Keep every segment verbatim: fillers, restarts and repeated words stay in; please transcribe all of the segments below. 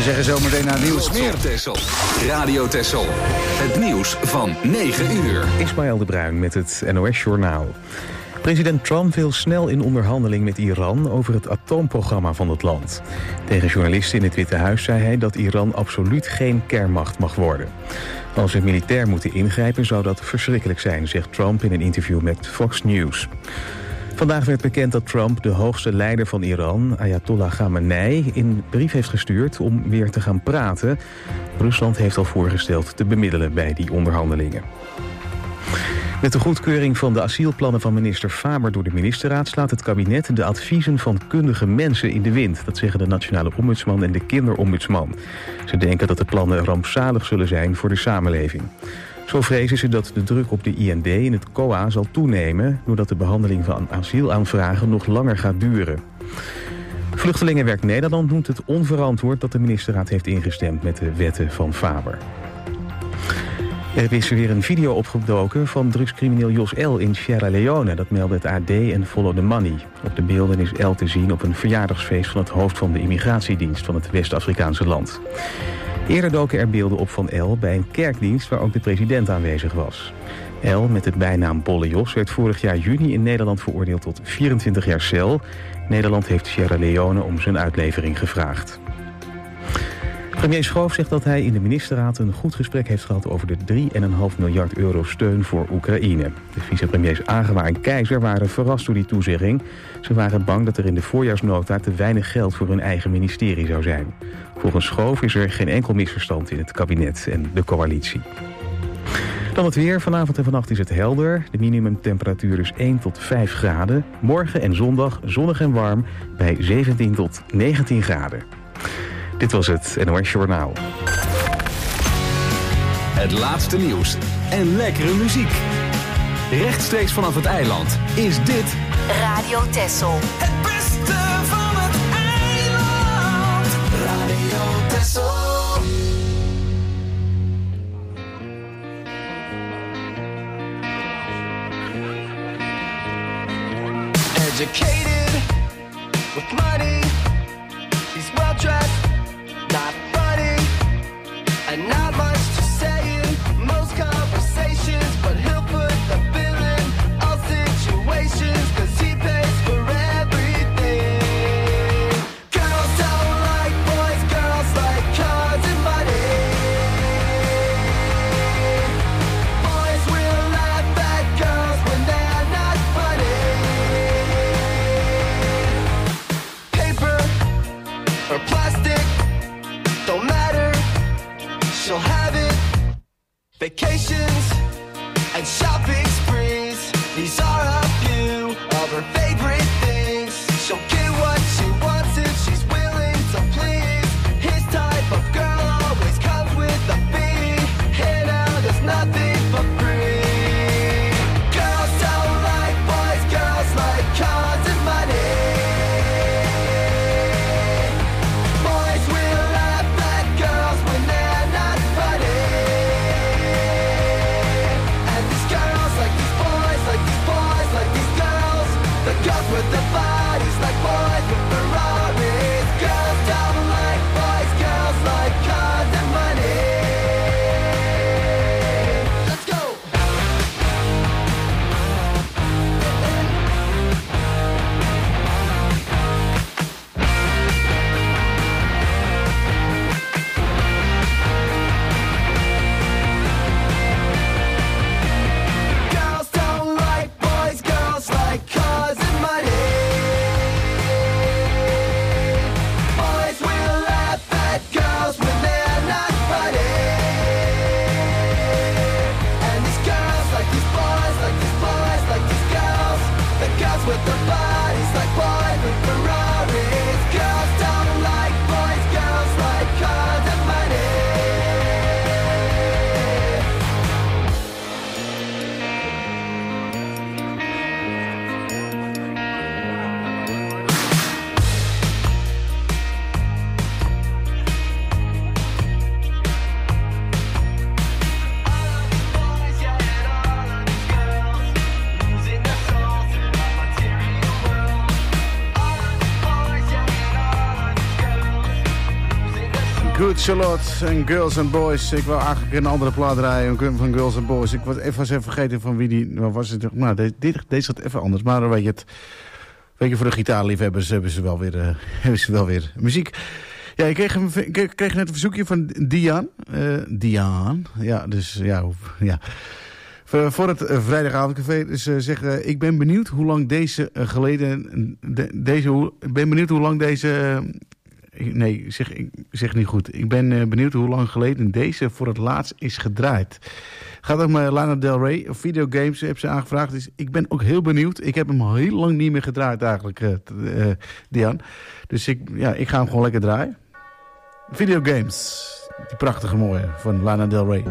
zeggen zometeen naar nieuws meer. Texel. Radio Texel. Het nieuws van negen uur. Ismaël de Bruin met het N O S-journaal. President Trump wil snel in onderhandeling met Iran over het atoomprogramma van het land. Tegen journalisten in het Witte Huis zei hij dat Iran absoluut geen kernmacht mag worden. Als we militair moeten ingrijpen zou dat verschrikkelijk zijn, zegt Trump in een interview met Fox News. Vandaag werd bekend dat Trump de hoogste leider van Iran, Ayatollah Khamenei, een brief heeft gestuurd om weer te gaan praten. Rusland heeft al voorgesteld te bemiddelen bij die onderhandelingen. Met de goedkeuring van de asielplannen van minister Faber door de ministerraad slaat het kabinet de adviezen van kundige mensen in de wind. Dat zeggen de nationale ombudsman en de kinderombudsman. Ze denken dat de plannen rampzalig zullen zijn voor de samenleving. Zo vrezen ze dat de druk op de I N D en het C O A zal toenemen, doordat de behandeling van asielaanvragen nog langer gaat duren. Vluchtelingenwerk Nederland noemt het onverantwoord dat de ministerraad heeft ingestemd met de wetten van Faber. Er is weer een video opgedoken van drugscrimineel Jos L. in Sierra Leone. Dat meldde het A D en Follow the Money. Op de beelden is L te zien op een verjaardagsfeest van het hoofd van de immigratiedienst van het West-Afrikaanse land. Eerder doken er beelden op van L bij een kerkdienst waar ook de president aanwezig was. L, met de bijnaam Bolle Jos, werd vorig jaar juni in Nederland veroordeeld tot vierentwintig jaar cel. Nederland heeft Sierra Leone om zijn uitlevering gevraagd. Premier Schoof zegt dat hij in de ministerraad een goed gesprek heeft gehad over de drie komma vijf miljard euro steun voor Oekraïne. De vicepremiers Agema en Keizer waren verrast door die toezegging. Ze waren bang dat er in de voorjaarsnota te weinig geld voor hun eigen ministerie zou zijn. Volgens Schoof is er geen enkel misverstand in het kabinet en de coalitie. Dan het weer. Vanavond en vannacht is het helder. De minimumtemperatuur is één tot vijf graden. Morgen en zondag zonnig en warm bij zeventien tot negentien graden. Dit was het N O S Journaal. Het laatste nieuws en lekkere muziek. Rechtstreeks vanaf het eiland is dit Radio Texel. Het beste van het eiland. Radio Texel. Educated with money. He's well dressed. Not funny, and not much to say in most conversations, but he'll put the bill in all situations, cause he pays for everything. Girls don't like boys, girls like cars and money. Boys will laugh at girls when they're not funny. Paper or plastic, don't matter, she'll have it. Vacations and shopping sprees, these are a few of her favorite things. She'll get what she wants if she's willing to please. His type of girl always comes with a fee. Here now there's nothing for free. Girls don't like boys, girls like cars and money. Like these boys, like these boys. Good Charlotte en Girls and Boys. Ik wil eigenlijk een andere plaat draaien van Girls and Boys. Ik was even, was even vergeten van wie die... Wat was het? Nou, deze, deze, deze gaat even anders. Maar dan weet je het. Weet je, voor de gitaarliefhebbers hebben ze wel weer, uh, hebben ze wel weer muziek. Ja, ik kreeg, een, ik kreeg net een verzoekje van Dian. Uh, Dian. Ja, dus ja... ja. Voor het uh, vrijdagavondcafé dus uh, zeggen... Uh, ik ben benieuwd hoe lang deze uh, geleden... De, deze, hoe, ik ben benieuwd hoe lang deze... Uh, Nee, ik zeg, ik zeg niet goed. Ik ben uh, benieuwd hoe lang geleden deze voor het laatst is gedraaid. Gaat ook met Lana Del Rey. Videogames heb ze aangevraagd. Dus ik ben ook heel benieuwd. Ik heb hem al heel lang niet meer gedraaid eigenlijk, uh, uh, Dian. Dus ik, ja, ik ga hem gewoon lekker draaien. Videogames. Die prachtige mooie van Lana Del Rey.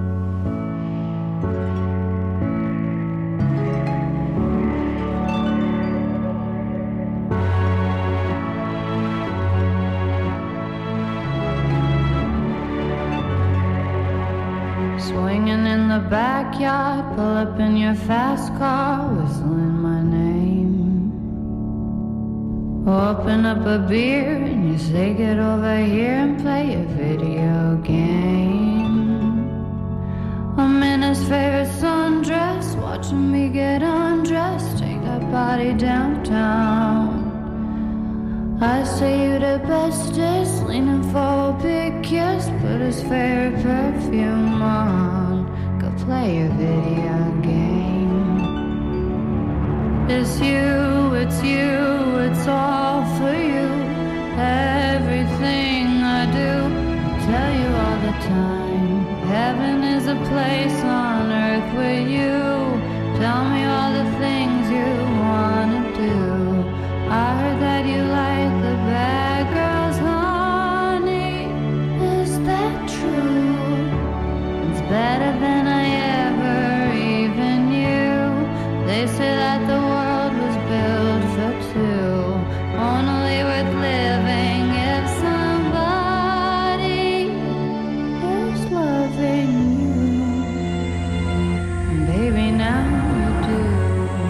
Swinging in the backyard, pull up in your fast car, whistling my name. Open up a beer and you say get over here and play a video game. I'm in his favorite sundress, watching me get undressed, take that body downtown. I say you the bestest, leaning for a big kiss, put his favorite perfume on, go play a video game. It's you, it's you, it's all for you, everything I do, I tell you all the time, heaven is a place on earth with you, tell me all the things you wanna do. I heard that you like the bad girls, honey. Is that true? It's better than I ever even knew. They say that the world was built for two, only worth living if somebody is loving you. And baby, now you do.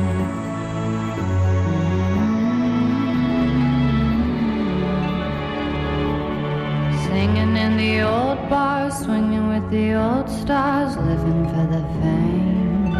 Singing in the old bars, swinging with the old stars, living for the fame.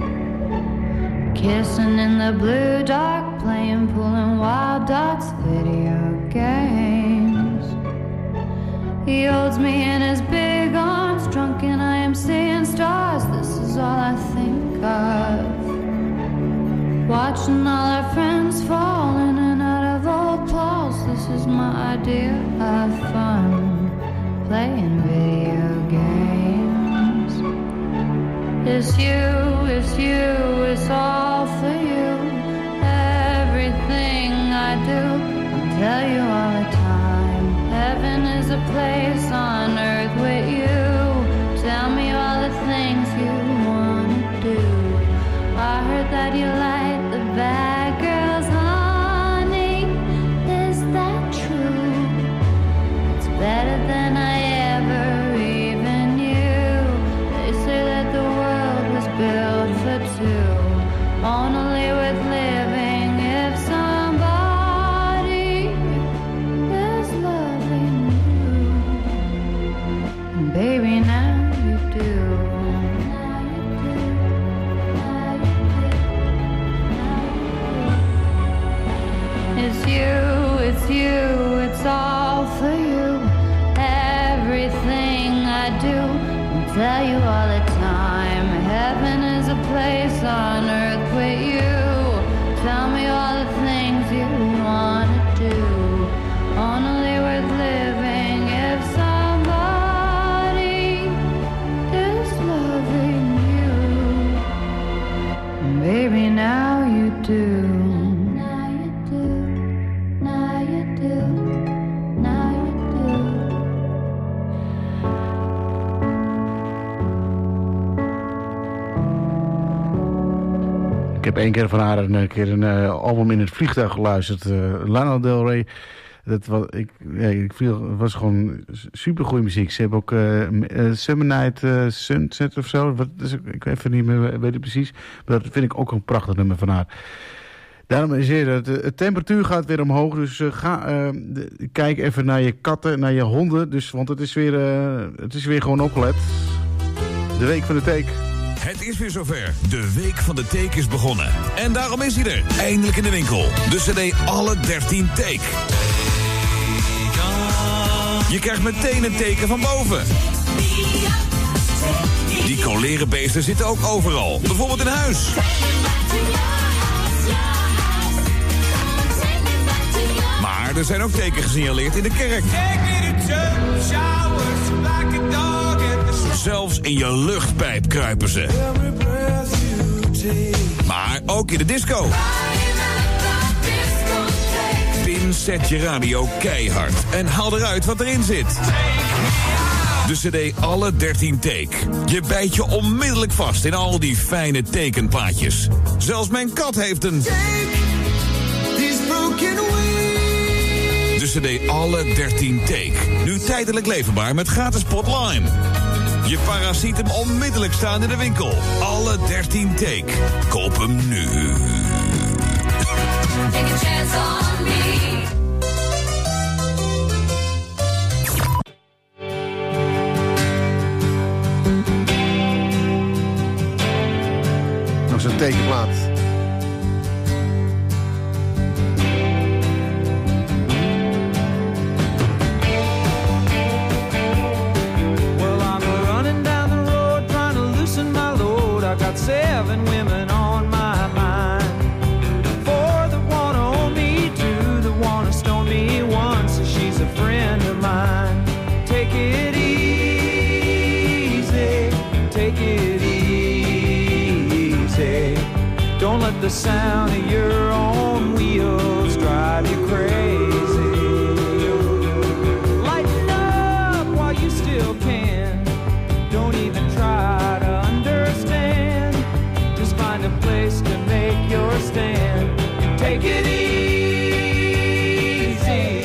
Kissing in the blue dark, playing pool and wild dots, video games. He holds me in his big arms, drunk and I am seeing stars, this is all I think of. Watching all our friends fall in and out of old clothes, this is my idea of fun, playing video games. It's you, it's you, it's all for you, everything I do, I'll tell you all the time, heaven is a place on earth with you, tell me all the things you wanna do. I heard that you like the bad girls, honey, is that true? It's better than I ever even knew. They say that the world was built for two, only worth living if somebody is loving you. And baby, now you do. It's you, it's you, it's all for you, everything I do, I'll tell you all the time, heaven is a place on earth with you, tell me all the things you wanna do, only worth living if somebody is loving you, and baby, now you do. Ik heb één keer van haar een keer een uh, album in het vliegtuig geluisterd. Uh, Lana Del Rey. Dat was, ik, ja, ik viel, was gewoon super goede muziek. Ze hebben ook uh, uh, Summer Night uh, Sunset of zo. Wat, dus ik, ik weet even niet meer, weet het precies. Maar dat vind ik ook een prachtig nummer van haar. Daarom is het, de temperatuur gaat weer omhoog. Dus uh, ga, uh, de, kijk even naar je katten, naar je honden. Dus, want het is, weer, uh, het is weer gewoon opgelet. De week van de teek. Het is weer zover. De week van de teek is begonnen. En daarom is hij er. Eindelijk in de winkel. De cd Alle dertien Teek. Je krijgt meteen een teken van boven. Die colerenbeesten zitten ook overal. Bijvoorbeeld in huis. Maar er zijn ook tekenen gesignaleerd in de kerk. Zelfs in je luchtpijp kruipen ze. Maar ook in de disco. Pin zet je radio keihard en haal eruit wat erin zit. De cd Alle dertien Teek. Je bijt je onmiddellijk vast in al die fijne tekenplaatjes. Zelfs mijn kat heeft een... De cd Alle dertien Teek. Nu tijdelijk leverbaar met gratis Potline. Je parasiet hem onmiddellijk staan in de winkel. Alle dertien Teek. Koop hem nu. Take a chance on me. Nog zo'n tekenplaat. Seven women on my mind. Four that wanna own me, two that wanna stone me, one says she's a friend of mine. Take it easy, take it easy. Don't let the sound of your own wheels drive you crazy. Lighten up while you still can. Don't even try to understand. Find a place to make your stand. Take it easy.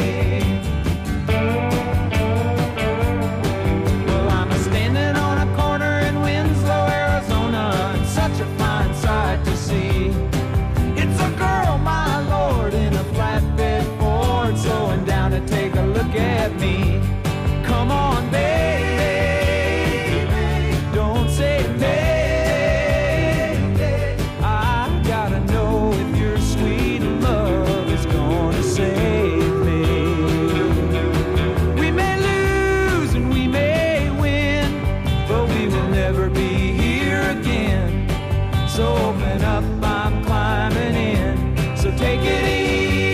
Well, I'm standing on a corner in Winslow, Arizona, and such a fine sight to see. It's a girl, my lord, in a flatbed Ford, slowing down to take a look at me. Come on, baby, don't say baby. So open up, I'm climbing in. So take it easy.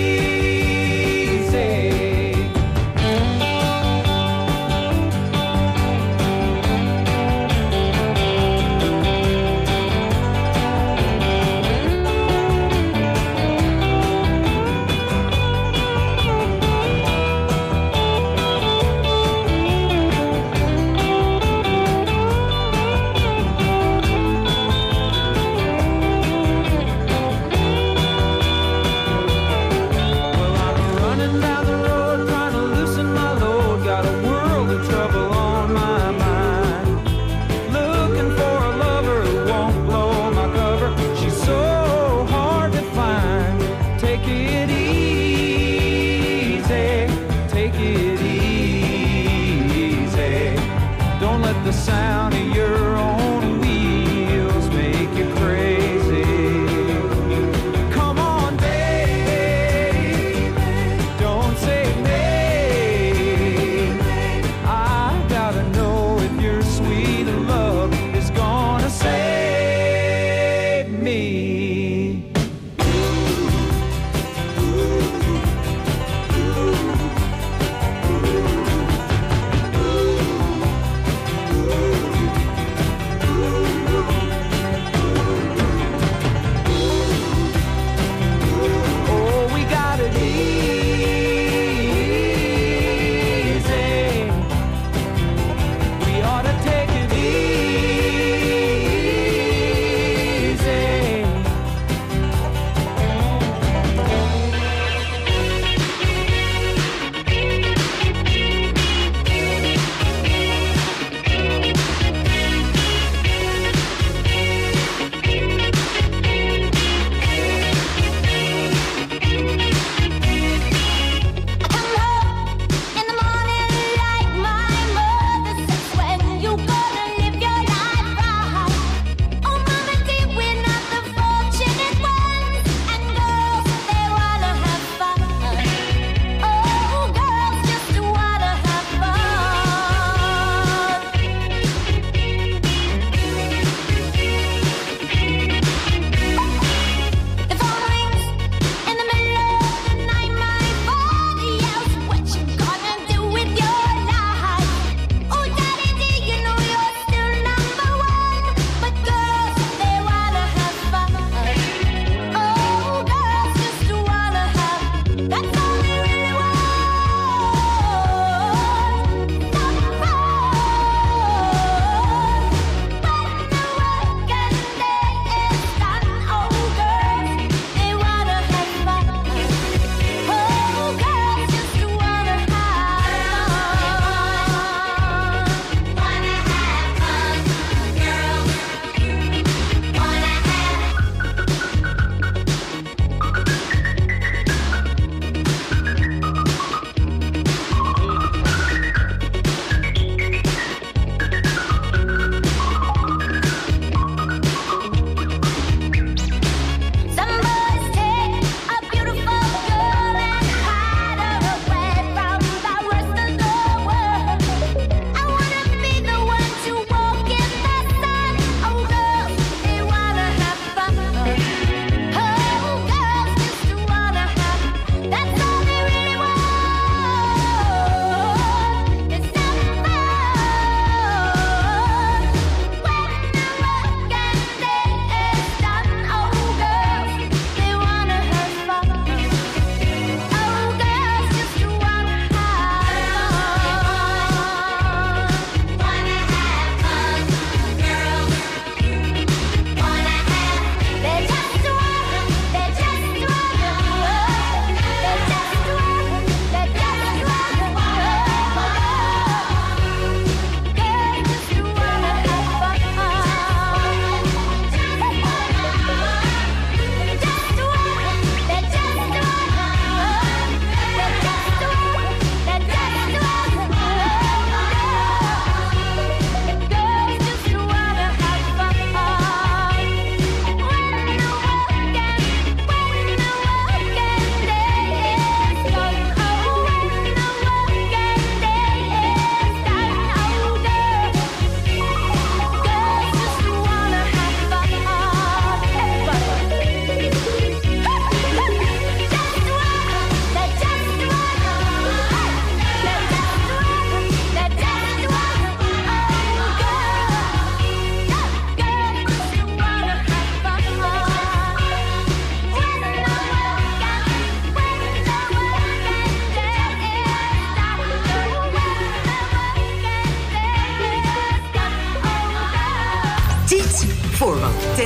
The sound of your own wheels make you crazy. Come on, baby, don't say maybe. I gotta know if your sweet love is gonna save me. Ooh.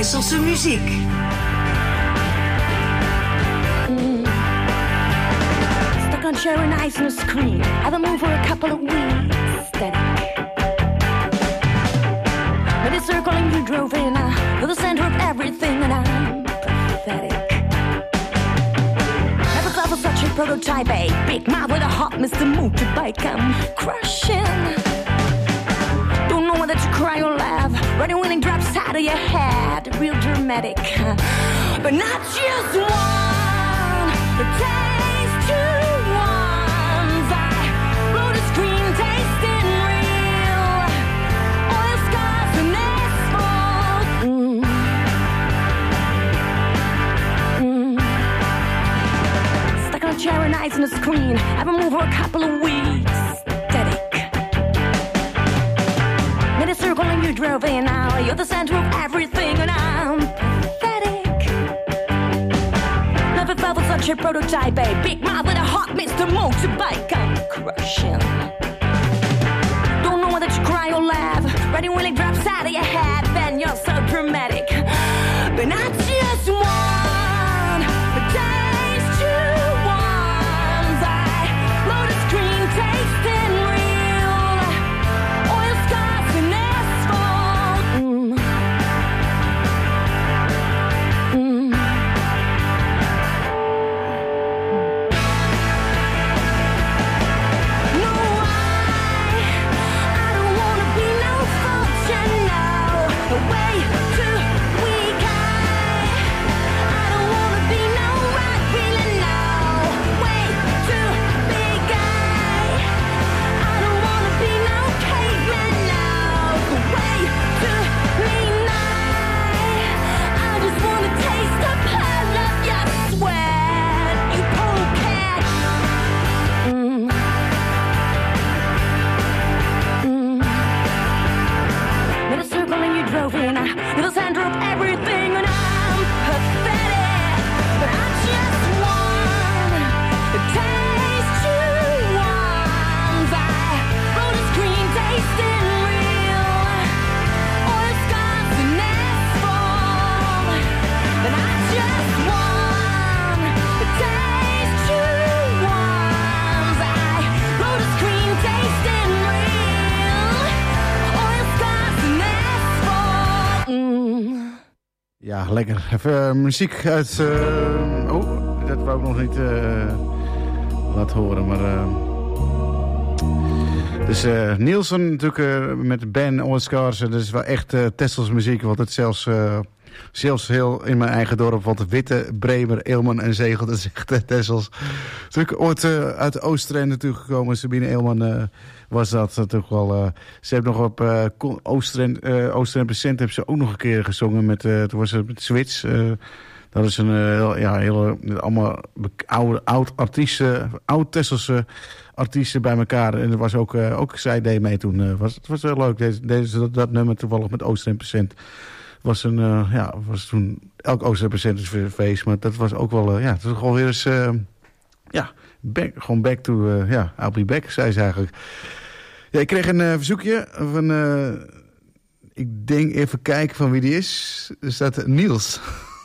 Tesselse muziek. Stuck on sharing ice on the screen. Haven't moved for a couple of weeks. Steady. But it's circling you drove in. Uh, you're the center of everything, and I'm pathetic. Never thought of such a prototype, a big mouth with a hot Mister Motorbike. I'm crushing. Don't know whether to cry or laugh. Running winning drops out of your head. Real dramatic. But not just one. The taste two ones. I wrote a screen tasting real. Oil scars and asphalt. Mm. Mm. Stuck on a chair and eyes on the screen. I've been moved for a couple of weeks. Steady. Made a circle and you drove in now. You're the center of everything and I'm pathetic. Never felt with such a prototype, a big mouth with a hot Mister Motorbike. I'm crushing. Don't know whether to cry or laugh. Ready when it drops out of your head, then you're so dramatic. But not just one, but days two ones. I load a screen tasting real. Oil scars and asphalt. Mm. Mm. No, I, I don't wanna be no fortune, no. Way too weak, I, I don't wanna be no rock feeling, no. Way too big, I, I don't wanna be no caveman, no. Way too mean, I, I just wanna taste the pile of your sweat, you polecat. Mm. Mm. Made a circle and you drove in. You're the center of everything and I'm pathetic. But I'm just one. The taste two ones. I wrote a screen tasting real. Oil scars and asphalt. But I'm just one. The taste two ones. I wrote a screen tasting real. Oil scars and asphalt. Mm. Ja, lekker. Even uh, muziek uit... Uh, oh, dat wou ik nog niet uh, laten horen, maar... Uh, dus uh, Nielsen natuurlijk uh, met Ben Oil Scars. Dat is wel echt uh, Tessels muziek. Want het zelfs, uh, zelfs heel in mijn eigen dorp. Want de Witte, Bremer, Eelman en Zegel, dat is echt uh, Tessels. Natuurlijk ooit uh, uit Oostrend natuurlijk gekomen. Sabine Eelman uh, was dat natuurlijk wel. Uh, ze heeft nog op uh, Oostrend, uh, Oostrend Present hebben ze ook nog een keer gezongen. Met, uh, toen was het met Swits. Uh, dat is een uh, heel, ja, hele, allemaal oude, oud artiesten, oud Tesselse artiesten bij elkaar. En er was ook, uh, ook zij deed mee toen. Uh, was, het was heel leuk. Deze, deze, dat, dat nummer toevallig met Oostrend Present. Was een, uh, ja, was toen elk Oostrend Present is weer een feest. Maar dat was ook wel, uh, ja, het was gewoon weer eens, uh, ja, back, gewoon back to, uh, ja, I'll be back, zei ze eigenlijk. Ja, ik kreeg een uh, verzoekje van, uh, ik denk even kijken van wie die is. Er staat Niels.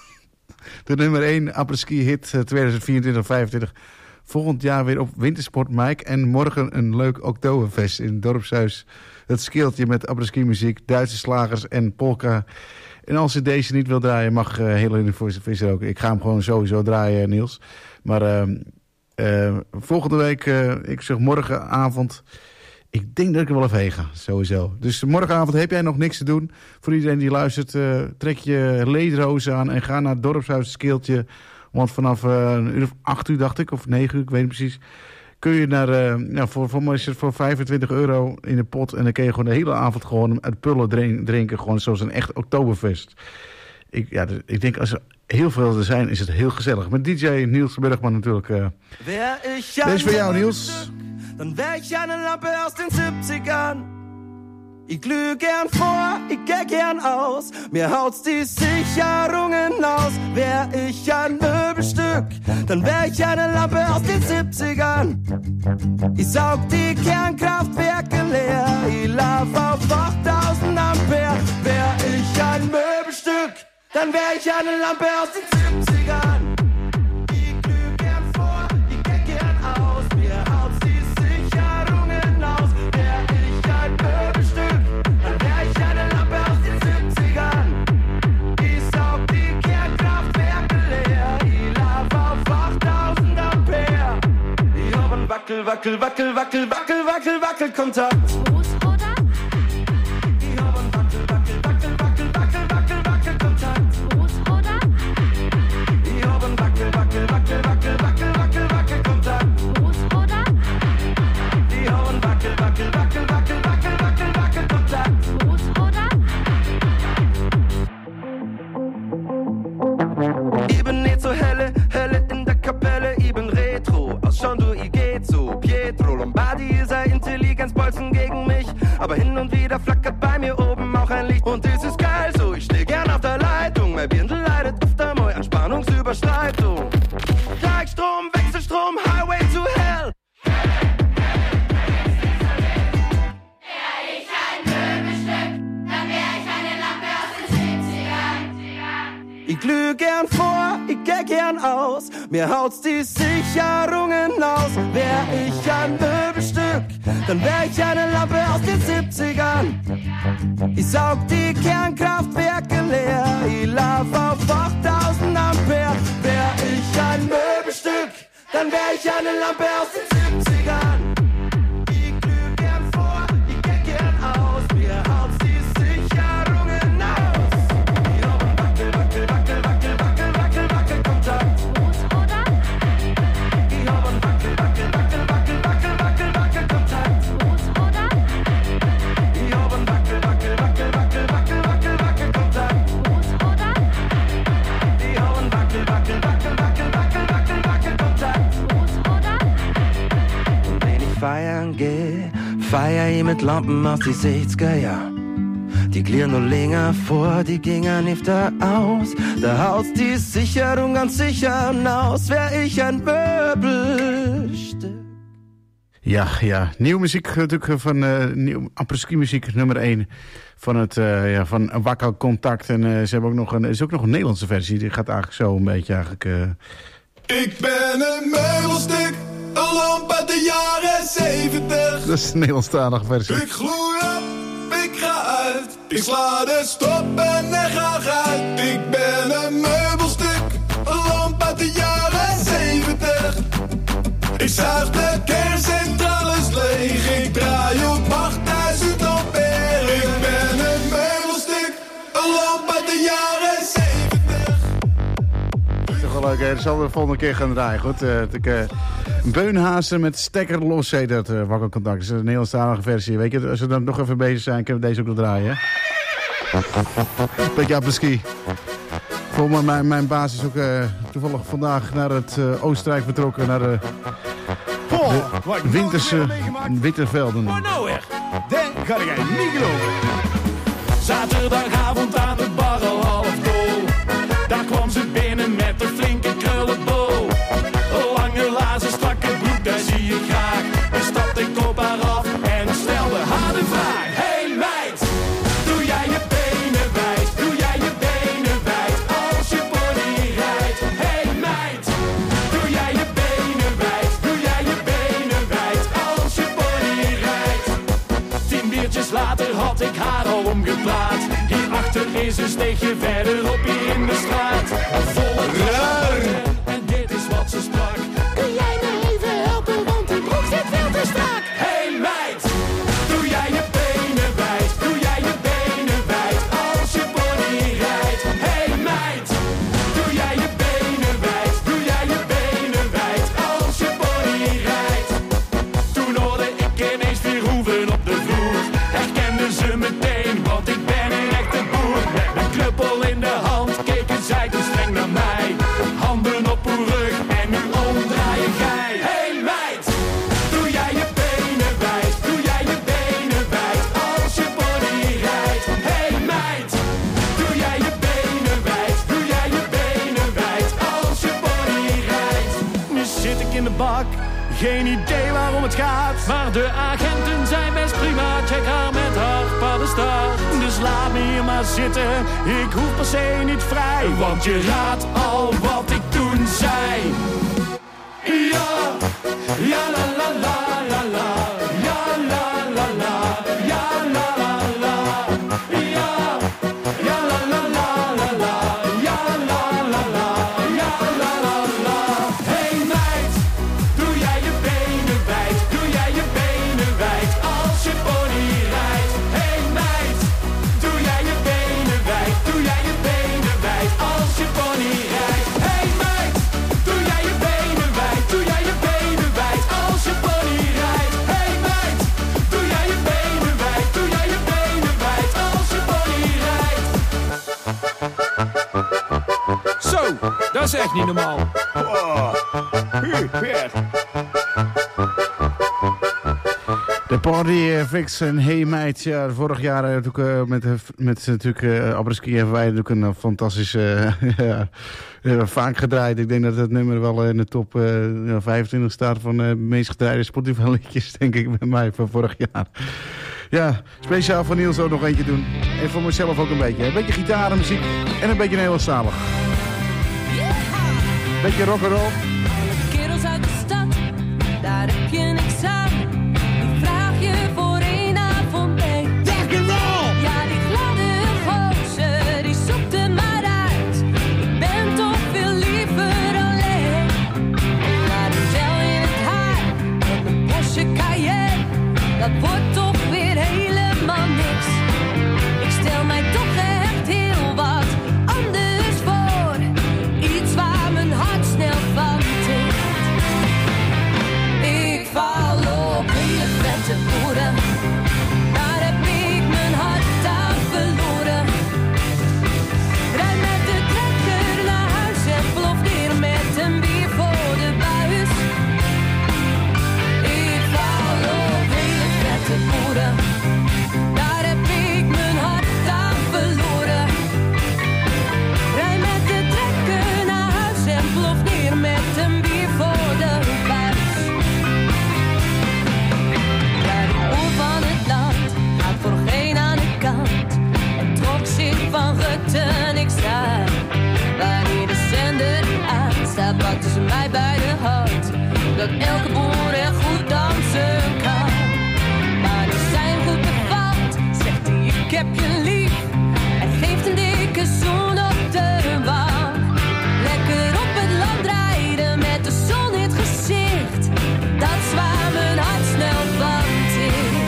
De nummer één apres-ski hit uh, tweeduizend vierentwintig vijfentwintig. Volgend jaar weer op Wintersport Mike. En morgen een leuk Oktoberfest in het dorpshuis. Het scheeltje met apres-ski muziek, Duitse slagers en polka. En als je deze niet wil draaien, mag uh, Helene Visser ook. Ik ga hem gewoon sowieso draaien, Niels. Maar uh, uh, volgende week, uh, ik zeg morgenavond... Ik denk dat ik er wel even heen ga, sowieso. Dus morgenavond heb jij nog niks te doen. Voor iedereen die luistert, uh, trek je lederhozen aan en ga naar het dorpshuis Skeeltje. Want vanaf uh, een uur of acht uur, dacht ik, of negen uur, ik weet niet precies... kun je naar, uh, nou, voor, voor mij is het voor vijfentwintig euro in de pot... en dan kun je gewoon de hele avond gewoon uit pullen drinken, drinken gewoon zoals een echt Oktoberfest. Ik, ja, ik denk als er heel veel er zijn, is het heel gezellig. Met D J Niels Bergman natuurlijk. Uh. Deze is voor jou, Niels. Dann wär ich eine Lampe aus den siebzigern. Ich glüh gern vor, ich geh gern aus. Mir haut's die Sicherungen aus. Wär ich ein Möbelstück, dann wär ich eine Lampe aus den siebzigern. Ich saug die Kernkraftwerke leer. Ich lauf auf achttausend Ampere. Wär ich ein Möbelstück, dann wär ich eine Lampe aus den siebzigern. Ich glüh gern vor, ich geh gern aus, mir haut's die Sicherungen aus. Wär ich ein Möbelstück, dann wär ich eine Lampe aus den siebzigern. Ich saug die Kernkraftwerke leer, ich lauf auf achttausend Ampere. Ich hab ein Wackel, Wackel, Wackel, Wackel, Wackel, Wackel, Wackelkontakt. Ich bin nicht so helle, helle in der Kapelle, ich bin Retro. Ausschauen du, ich geht so. Pietro Lombardi ist ein Intelligenzbolzen gegen mich. Aber hin und wieder flackert bei mir oben auch ein Licht. Und das ist geil so, ich steh gern auf der Leitung. Mein Birndl leidet öfter mal an Spannungsüberschreitung. Gleichstrom, Wechselstrom, Highway to Hell. Wär ich ein Möbelstück, dann wär ich eine Lampe aus den siebzigern. Ich glüh gern vor, ich geh gern aus. Mir haut's die Sicherungen aus. Wär ich ein Möbelstück, dann wär ich eine Lampe aus den siebzigern. Ich saug die Kernkraftwerke leer. Ich lauf auf achttausend Ampere. Wär ich ein Möbelstück, dann wär ich eine Lampe aus den siebzigern. Ich glüh gern vor, ich geh gern aus. Mir haut's die Sicherungen aus. Ich hab ein Wackel, Wackel, Wackel, Wackel, Wackel, Wackel, Wackelkontakt. Ich hab ein Wackel, Wackel, Wackel, Wackel, Wackel, Wackel, Wackelkontakt. Ich hab ein Wackel, Wackel, Wackel, Wackel, Wackel, Wackel, Wackelkontakt. Ich hab ein Wackel, Wackel, Wackel, Wackel, Wackel, Wackel, Wackelkontakt. Und wenn ich feiern geh, feier ich mit Lampen aus die sechziger Jahr. Die glieren nur länger vor, die gingen öfter aus. Da haut's die Sicherung ganz sicher aus. Wär ich ein Möbelstück. Ja, ja. Nieuwe muziek natuurlijk van uh, nieuw apres-ski muziek nummer één van het uh, ja, van Wakkel Contact. En uh, ze hebben ook nog een, er is ook nog een Nederlandse versie. Die gaat eigenlijk zo een beetje eigenlijk. Uh... Ik ben een meubelstuk, een lamp uit de jaren zeventig. Dat is de Nederlandstalige versie. Ik gloei op, ik ga uit. Ik sla de stop en er ga uit. Ik ben een meubelstuk, een lamp uit de jaren zeventig. Ik zuig de kerncentrales leeg. Ik draai op achtduizend ampère. Ik ben een meubelstuk, een lamp uit de jaren zeventig. Dat is toch wel leuk, hè? Dat zal we de volgende keer gaan draaien. Goed, uh, ik, uh, Beunhazen met stekker los, heet dat uh, Wakkel Contact. Dat is een Nederlandstalige versie. Weet je, als we dan nog even bezig zijn, kunnen we deze ook nog draaien. Hè? Beetje op de ski. Volgens mij, mijn, mijn baas is ook uh, toevallig vandaag naar het uh, Oostenrijk vertrokken. Naar de, de winterse Wittervelden. Maar nou echt, dat ga jij niet geloven. Zaterdagavond aan de bar al half dol. Daar kwam ze binnen met een flinke krullenbol. Lange lazen, strakke broek, daar zie je graag. Dan stapte ik op haar af en stelde haar de vraag. Hey meid, doe jij je benen wijd? Doe jij je benen wijd als je pony rijdt? Hey meid, doe jij je benen wijd? Doe jij je benen wijd als je pony rijdt? Tien biertjes later had ik haar al omgeplaat. Hierachter is een steegje verderop hier in de straat. Een volle raar. En dit is wat ze sprak. Kun jij me even helpen, want die broek zit veel te strak. Hey meid, doe jij je benen wijd? Doe jij je benen wijd als je pony rijdt? Hey meid, doe jij je benen wijd? Doe jij je benen wijd als je pony rijdt? Toen hoorde ik ineens vier hoeven op de vloer. Herkende ze meteen, want ik ben een echte boer. Met een knuppel in de hand keken zij te streng naar mij. Handen op uw rug en nu omdraaien gij. Hey meid, doe jij je benen wijd? Doe jij je benen wijd als je pony rijdt? Hey meid, doe jij je benen wijd? Doe jij je benen wijd als je pony rijdt? Nu zit ik in de bak, geen idee waarom het gaat. Maar de agenten zijn best prima, check haar met haar paddenstaart. Dus laat me hier maar zitten, ik hoef per se niet vrij. Want je raadt al wat ik toen zei. Ja, ja la la la la la. Ja la la la, ja la la la. Ja, ja la la la la la. Ja la la la, ja la la la. Hey meid, doe jij je benen wijd, doe jij je benen wijd als je pony rijdt. Hey meid, doe jij je benen wijd, doe jij je benen wijd als je pony rijdt. Hey meid, doe jij je benen wijd, doe jij je benen wijd als je pony rijdt. Hey meid, doe jij je benen wijd, doe jij je benen wijd als je pony rijdt. Zo, dat is echt niet normaal. De Party Fix en Hey Meid. Ja, vorig jaar uh, uh, met, uh, met natuurlijk uh, Abreski hebben wij natuurlijk een uh, fantastische uh, ja, uh, vaak gedraaid. Ik denk dat het nummer wel uh, in de top uh, vijfentwintig staat van de uh, meest gedraaide Spotify liedjes, denk ik, bij mij van vorig jaar. Ja, speciaal voor Niels ook nog eentje doen. En voor mezelf ook een beetje. Een beetje gitarenmuziek en een beetje Nederlandstalig. Beetje rock'n'roll. Kerels uit de stad, daar heb je niks aan. Die vraag je voor één avond mee. Rock'n'roll! Ja, die gladde gozer, die zoekt hem maar uit. Ik ben toch veel liever alleen. Laat een gel in het haar en een Porsche Cayenne. Dat wordt toch weer helemaal niks. Ik stel mij toch echt heel wat anders voor. Iets waar mijn hart snel van tikt. Ik val op hele vette boeren. Daar heb ik mijn hart aan verloren. Rijd met de trekker naar huis en plof neer met een bier voor de buis. Ik val op hele vette boeren. Daar heb ik mijn hart aan verloren. Rijd met de trekker naar huis en plof neer met een bier voor de buis. Ja, die oor van het land gaat voor geen aan de kant. En trok zich van Rutte niks aan. Wanneer de zender aanstaat, pakten ze mij bij de hand. Dat elke boer er goed dansen kan. Maar die zijn goed bevalt, zegt hij ik heb je lief. En geeft een dikke zoen op de wang. Lekker op het land rijden met de zon in het gezicht. Dat is waar mijn hart snel van tikt.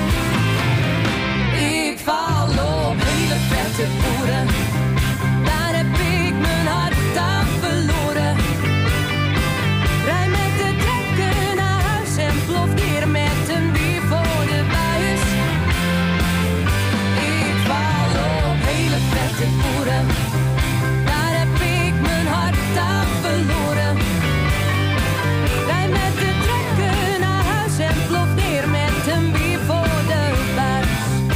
Ik val op hele vette boeren. Daar heb ik mijn hart aan verloren. Rij met de trekker naar huis en plof neer met een bier voor de buis. Ik val op hele vette boeren. Daar heb ik mijn hart aan verloren. Rij met de trekker naar huis en plof neer met een bier voor de buis.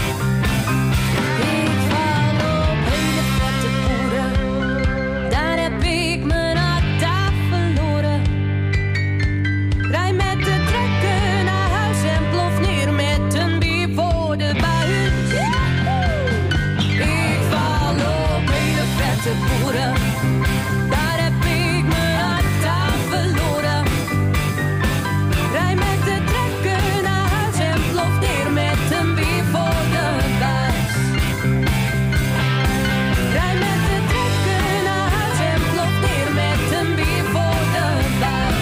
Ik val op hele vette boeren. Daar heb ik mijn hart aan verloren. Rij met de trekker naar huis en plof neer met een bier voor de buis. Ik val op hele vette boeren. Daar heb ik mijn hart aan verloren. Rij met de trekker naar huis en plof neer met een bier voor de buis. Rij met de trekker naar huis en plof neer met een bier voor de buis.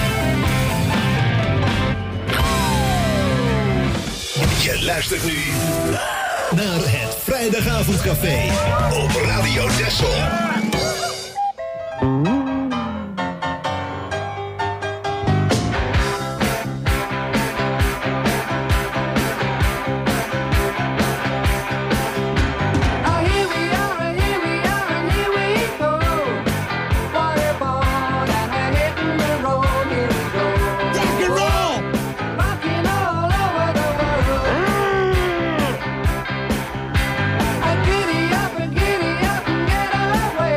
Je luistert nu naar het Vrijdagavondcafé op Radio Texel. Giddy up and giddy up and get away.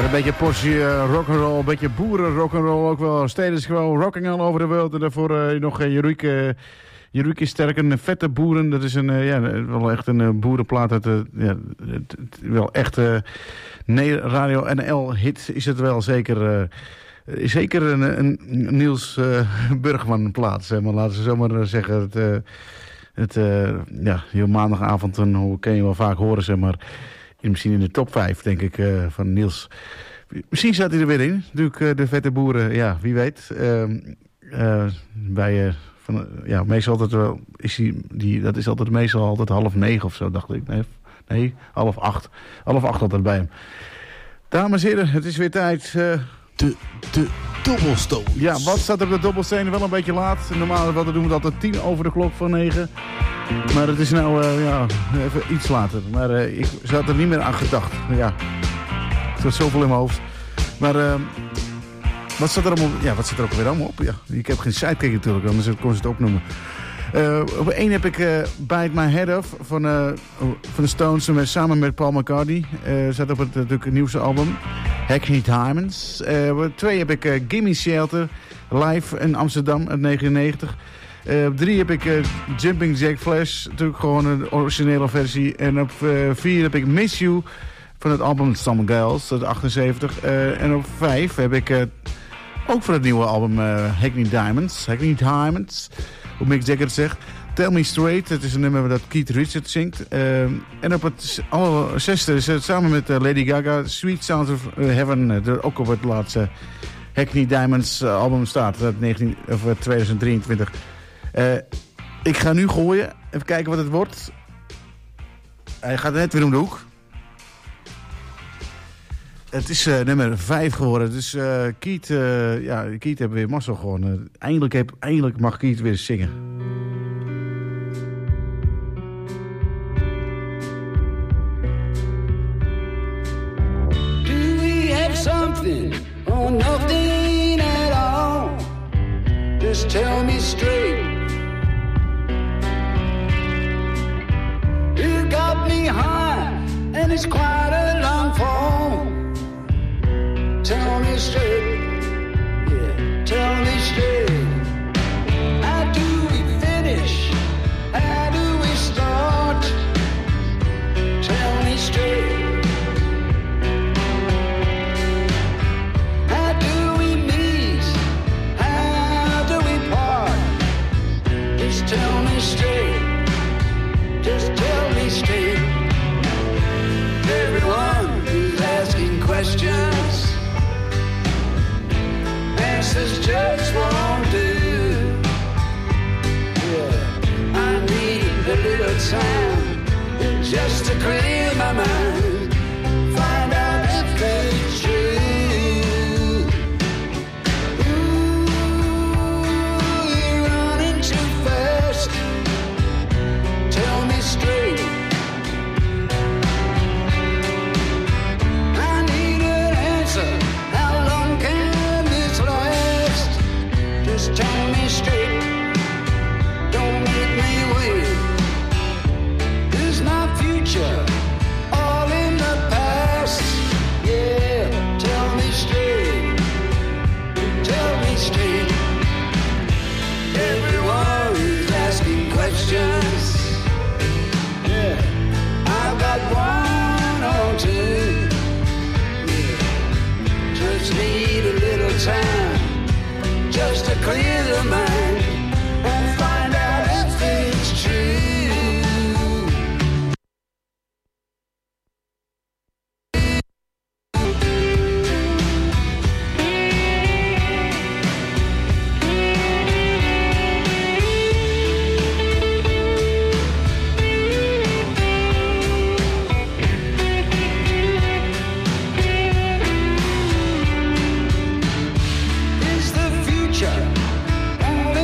een beetje portie uh, rock'n'roll, een beetje boeren rock'n'roll ook wel. Stedens gewoon rocking all over the world. En daarvoor uh, nog uh, Jeroike, Jeroike Sterk, een vette boeren. Dat is een, uh, ja, wel echt een uh, boerenplaat. Uit, uh, ja, het, het, wel echt uh, nee, Radio N L hit is het wel zeker. Uh, zeker een, een, een Niels uh, Burgman plaat, zeg maar. Laten we zomaar zeggen. Het, uh, het uh, ja, heel maandagavond dan ken je wel vaak horen, zeg maar. Misschien in de top vijf, denk ik, uh, van Niels. Misschien staat hij er weer in. Natuurlijk uh, de vette boeren, ja, wie weet. Uh, uh, bij, uh, van, uh, ja, meestal altijd wel, is die, die, dat is altijd meestal altijd half negen of zo, dacht ik. Nee, nee half acht. Half acht altijd bij hem. Dames en heren, het is weer tijd. Uh, de, de dobbelsteen. Ja, wat staat er op de dobbelsteen? Wel een beetje laat. Normaal wat doen we altijd tien over de klok van negen. Maar het is nou uh, ja, even iets later. Maar uh, ik zat er niet meer aan gedacht. Ja, er zat zoveel in mijn hoofd. Maar uh, wat staat er allemaal? Ja, wat zit er ook weer allemaal op? Ja, ik heb geen sidekick natuurlijk, anders kon ze het opnoemen. Uh, op één heb ik uh, Bite My Head Off van, uh, van de Stones met, samen met Paul McCartney. Uh, zat op het, natuurlijk het nieuwste album. Hackney Diamonds. Uh, op twee heb ik uh, Gimme Shelter live in Amsterdam uit negenennegentig. Uh, op drie heb ik uh, Jumping Jack Flash, natuurlijk gewoon een originele versie. En op uh, vier heb ik Miss You van het album Some Girls uit achtenzeventig. Uh, en op vijf heb ik uh, ook van het nieuwe album uh, Hackney Diamonds. Hackney Diamonds, hoe Mick Jagger het zegt. Tell Me Straight, het is een nummer dat Keith Richards zingt. Uh, en op het alle zesde is het samen met uh, Lady Gaga Sweet Sounds of Heaven. Uh, er ook op het laatste Hackney Diamonds uh, album staat uit negentien, of, uh, tweeduizend drieëntwintig. Uh, ik ga nu gooien. Even kijken wat het wordt. Hij gaat net weer om de hoek. Het is uh, nummer vijf geworden. Dus uh, Keith, uh, ja, Keith hebben weer mazzel gewonnen. Uh, eindelijk, heb, eindelijk mag Keith weer zingen. Do we have something or nothing at all? Just tell me straight. You got me high, and it's quite a long fall. Tell me straight, yeah, tell me straight. How do we finish? How do we start? Tell me straight. How do we meet? How do we part? Just tell me straight. Just tell me straight. Everyone who's asking questions, answers just won't do. Yeah, I need a little time just to clear my mind, find out if it's true. Ooh, you're running too fast. Tell me straight. I need an answer. How long can this last? Just tell me straight. Don't make me wait. Is my future all in the past? Yeah, tell me straight. Tell me straight. Everyone is asking questions. Yeah, I've got one or two. Yeah, just need a little time just to clear the mind and find out if it's true. Is the future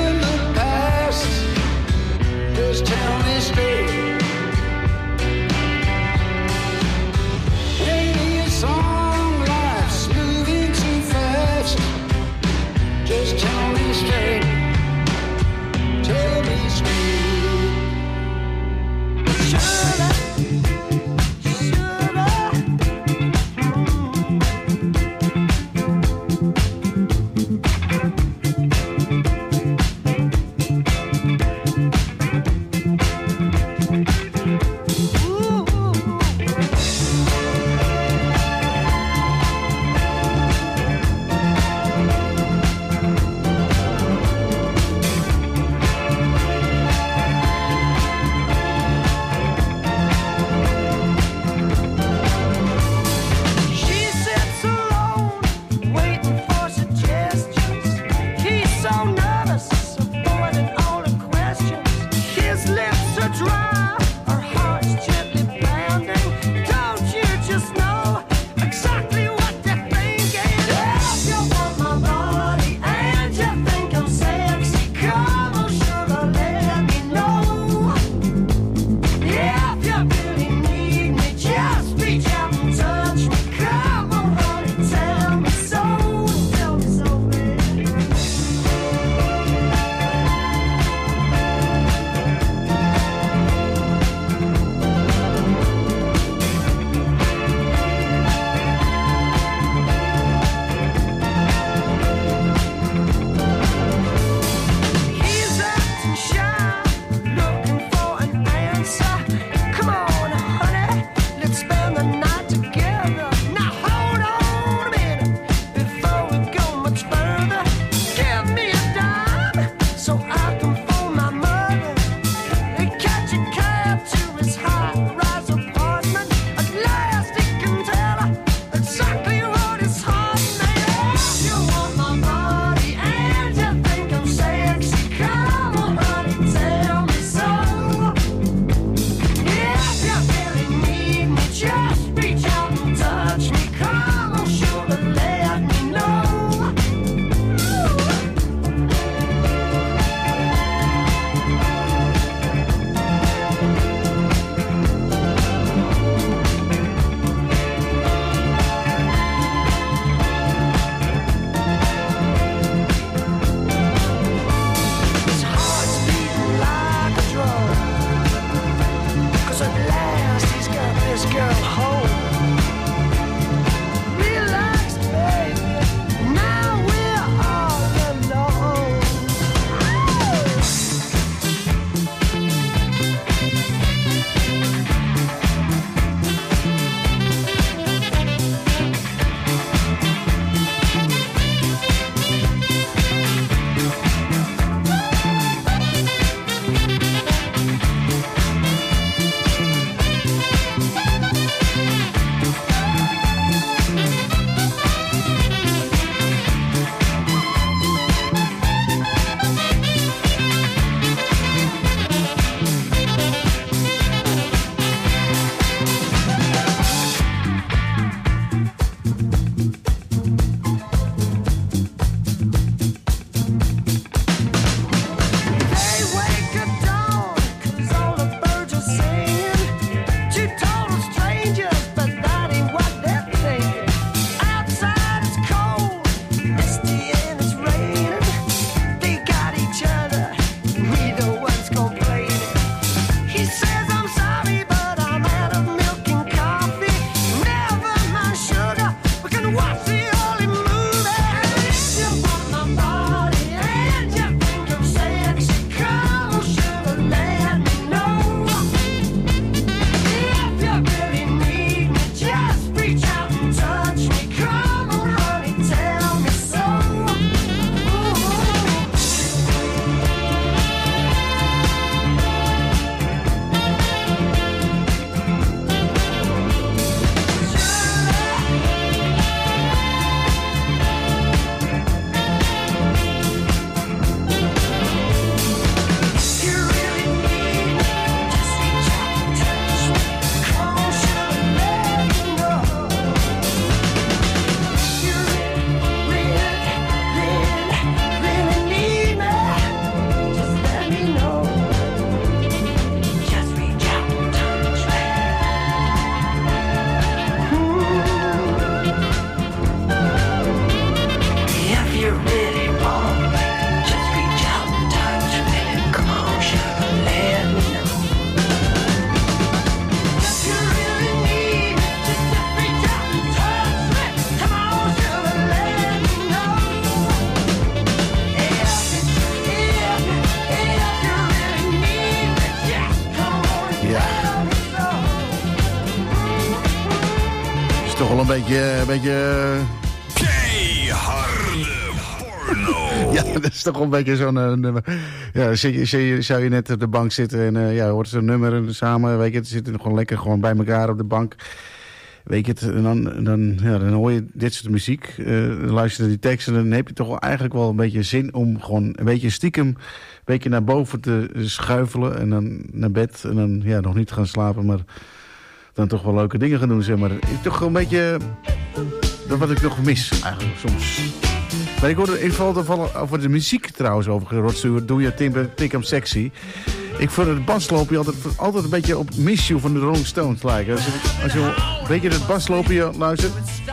een beetje... Een beetje Keiharde porno. ja, dat is toch wel een beetje zo'n uh, nummer. Ja, zit je, zit je, zou je net op de bank zitten en uh, ja, hoort zo'n nummer en samen, weet je, ze zitten gewoon lekker gewoon bij elkaar op de bank. Weet je het, en dan, dan, ja, dan hoor je dit soort muziek, uh, dan luister je naar die teksten, dan heb je toch wel eigenlijk wel een beetje zin om gewoon een beetje stiekem, een beetje naar boven te schuifelen en dan naar bed en dan, ja, nog niet gaan slapen, maar dan toch wel leuke dingen gaan doen, zeg maar. Toch gewoon een beetje, dat wat ik nog mis, eigenlijk, soms. Maar ik hoorde in ieder geval over de muziek trouwens over Rod Stewart, doe je Think I'm Sexy. Ik vond het basloopje altijd, altijd een beetje op Miss You van de Rolling Stones lijken. Als je, als je een beetje het basloopje luistert.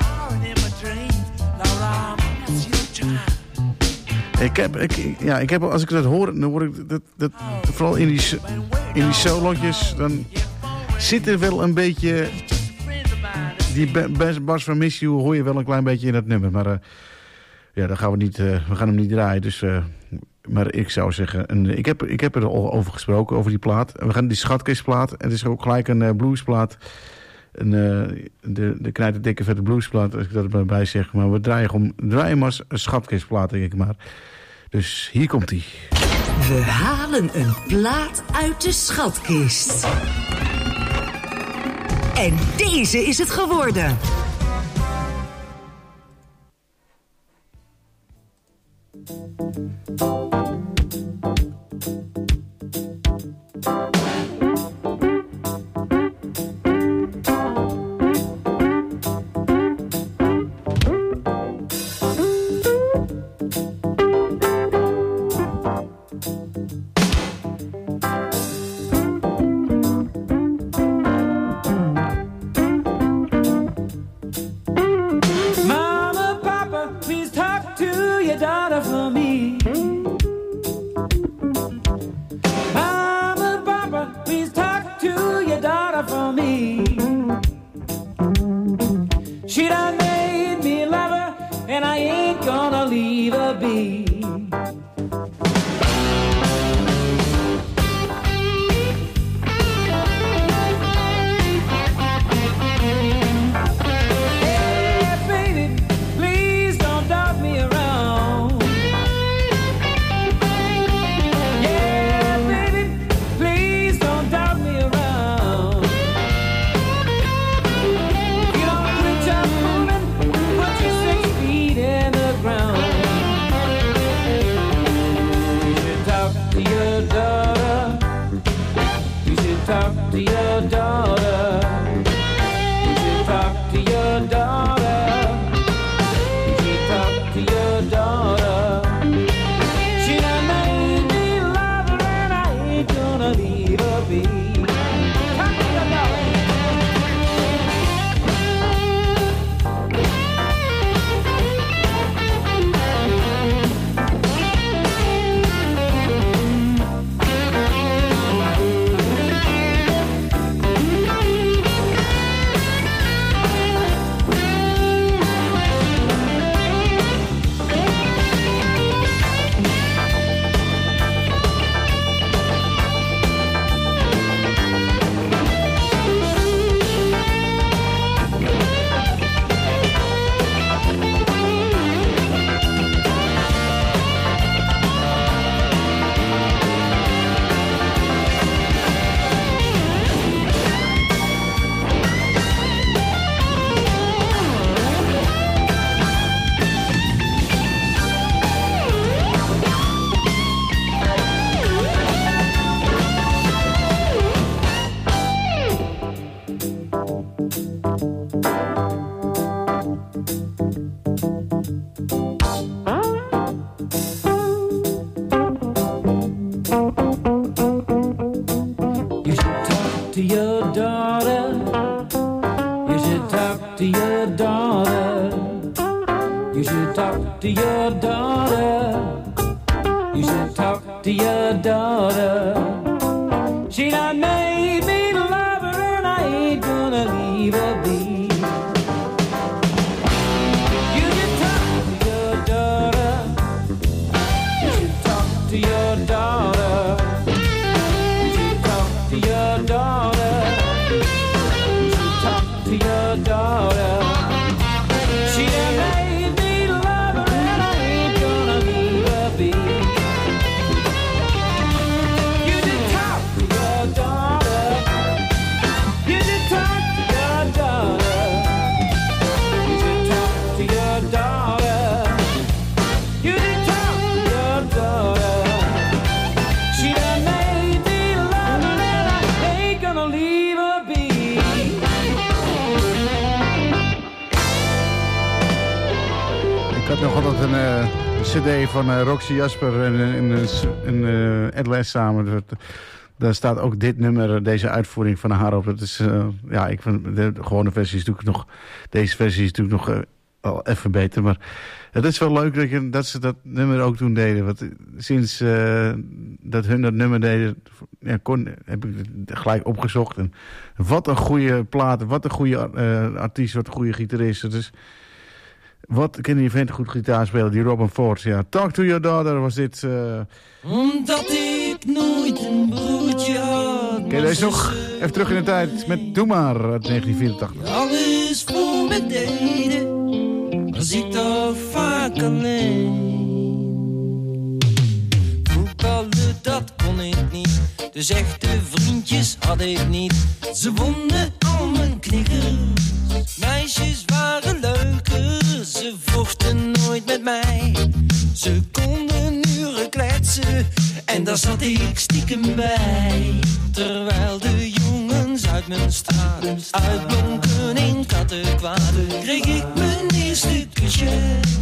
Ik heb, ik, ja, ik heb, als ik dat hoor, dan hoor ik dat, dat vooral in die, in die solootjes, dan zit er wel een beetje, die bas van Miss You hoor je wel een klein beetje in dat nummer. Maar uh, ja, dan gaan we niet, uh, we gaan hem niet draaien, dus... Uh, Maar ik zou zeggen, en ik, heb, ik heb er al over gesproken, over die plaat. We gaan die schatkistplaat. Het is ook gelijk een uh, bluesplaat. Een, uh, de, de knijter dikke vette bluesplaat, als ik dat erbij zeg. Maar we draaien gewoon draaien maar een schatkistplaat, denk ik maar. Dus hier komt hij. We halen een plaat uit de schatkist. En deze is het geworden. Daughter, you should talk to your daughter. een uh, cd van uh, Roxy Jasper en, en, en, en uh, Ed Les samen. Dat, daar staat ook dit nummer, deze uitvoering van haar op. Dat is, uh, ja, ik vind de, de gewone versie is natuurlijk nog, deze versie is natuurlijk nog uh, al even beter. Maar het is wel leuk dat, je, dat ze dat nummer ook toen deden. Want sinds uh, dat hun dat nummer deden, ja, kon, heb ik het gelijk opgezocht. En wat een goede plaat, wat een goede uh, artiest, wat een goede gitarist. Dus wat kan die vent goed gitaar spelen, die Robin Ford. Ja, Talk to Your Daughter was dit. Uh... Omdat ik nooit een broertje had. Ken je deze nog? Even terug in de tijd met Doe Maar uit negentien vierentachtig. Alles voor me deden, was ik toch vaak alleen. Voetballen, dat kon ik niet. Dus echte vriendjes had ik niet. Ze wonnen al mijn knikkers. Meisjes waren leuker, ze vochten nooit met mij. Ze konden uren kletsen en daar zat ik stiekem bij. Terwijl de jongens uit mijn straat uitblonken in kattenkwaad, kreeg ik mijn eerste kusje.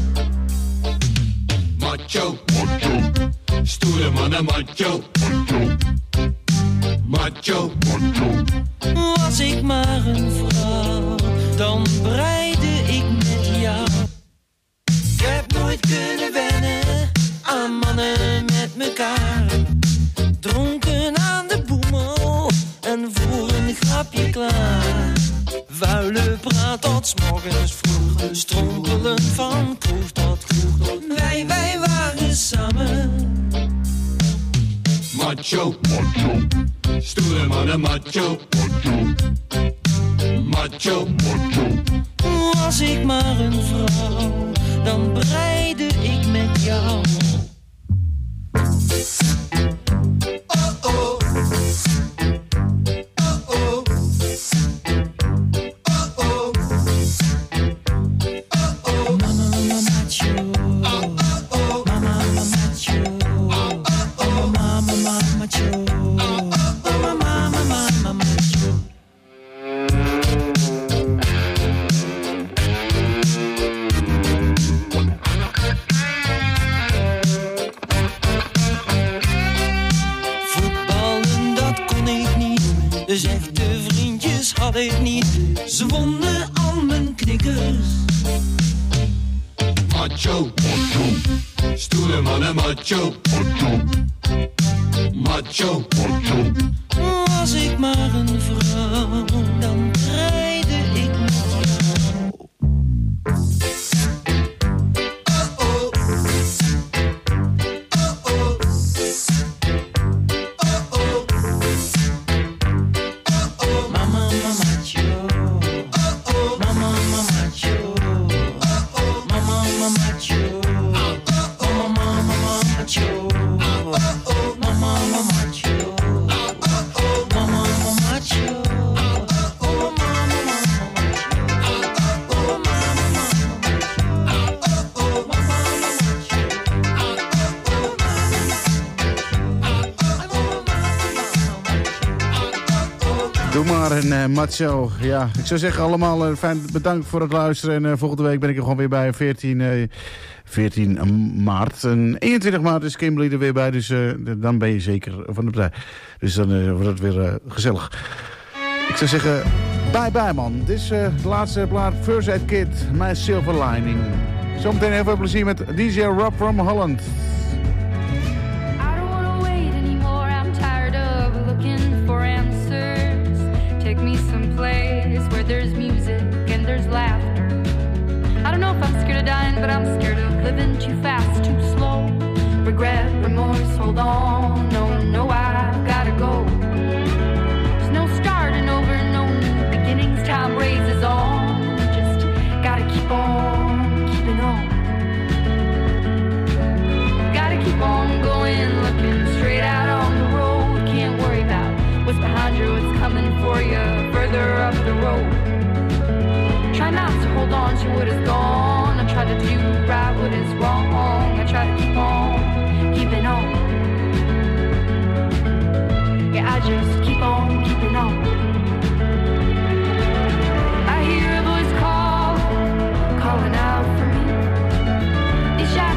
Macho, macho, stoere mannen macho, macho, macho, macho. Was ik maar een vrouw, dan breide ik met jou. Ik heb nooit kunnen wennen aan mannen met mekaar. Dronken aan de boemel en voor een grapje klaar. Vuile praat tot 's morgens vroeg, strompelend van kroeg tot kroeg. Wij, wij waren samen. Macho, macho, stoere mannen macho, macho, macho, macho. Was ik maar een vrouw, dan breide ik met jou. Oh oh, oh oh, oh oh, oh oh. Mama, mama, macho. Oh oh, mama, mama, macho. oh oh, Mama, mama, macho. Mama, mama, mama, macho. Voetballen, dat kon ik niet. Dus echte vriendjes had ik niet. Ze wonnen al mijn knikkers. macho, macho, stoere mannen macho, macho, macho, macho. Was ik maar een vrouw, dan breide ik met jou. Oh oh, oh oh, oh oh, oh oh. Mama, mama, macho. Oh oh, Mama, mama, macho. oh oh, Mama, mama, macho. Mama, mama, macho. Mama, mama, macho. Mama, mama, macho. Doe maar een uh, macho. Ja, ik zou zeggen allemaal uh, fijn bedankt voor het luisteren. En uh, volgende week ben ik er gewoon weer bij. veertien, uh, veertien maart. En eenentwintig maart is Kimberly er weer bij. Dus uh, dan ben je zeker van de partij. Dus dan uh, wordt het weer uh, gezellig. Ik zou zeggen, bye bye man. Dit is uh, de laatste plaat. First Aid Kit, My Silver Lining. Zometeen heel veel plezier met D J Rob from Holland. Where there's music and there's laughter. I don't know if I'm scared of dying, but I'm scared of living too fast, too slow. Regret, remorse, hold on. No, no, I've gotta go. There's no starting over, no new beginnings. Time raises on. Just gotta keep on keeping on. Gotta keep on going, looking straight out on the road. Can't worry about what's behind you, what's coming for you further up the road. Try not to hold on to what is gone. I try to do right what is wrong. I try to keep on keeping on. Yeah, I just keep on keeping on. I hear a voice call, calling out for me. These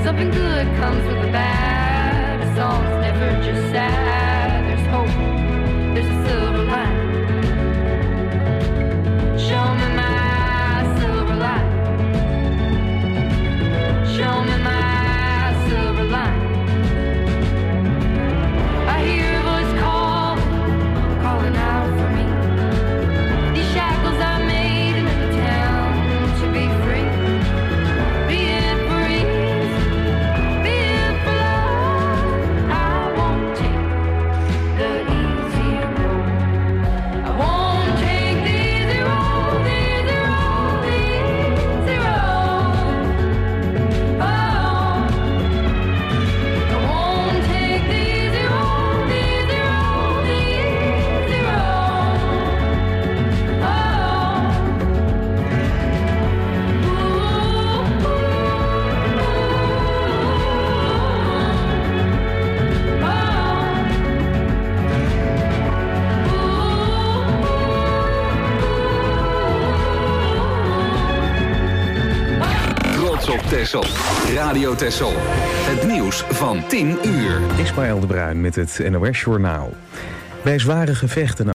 Something good comes with the bad. A song's never just sad. There's hope, there's a silver line. Show me my silver line. Show me my silver line. I hear a voice call, calling out for me. These shackles I made in the town to be free. Be it for ease, be it for love. I won't take the easy road. I won't take the easy road, the easy road, the easy road. Oh, I won't take the easy road, the easy road, the easy road. Trots op Texel. Radio Texel. Het nieuws van tien uur. Ismaël de Bruin met het N O S Journaal. Bij zware gevechten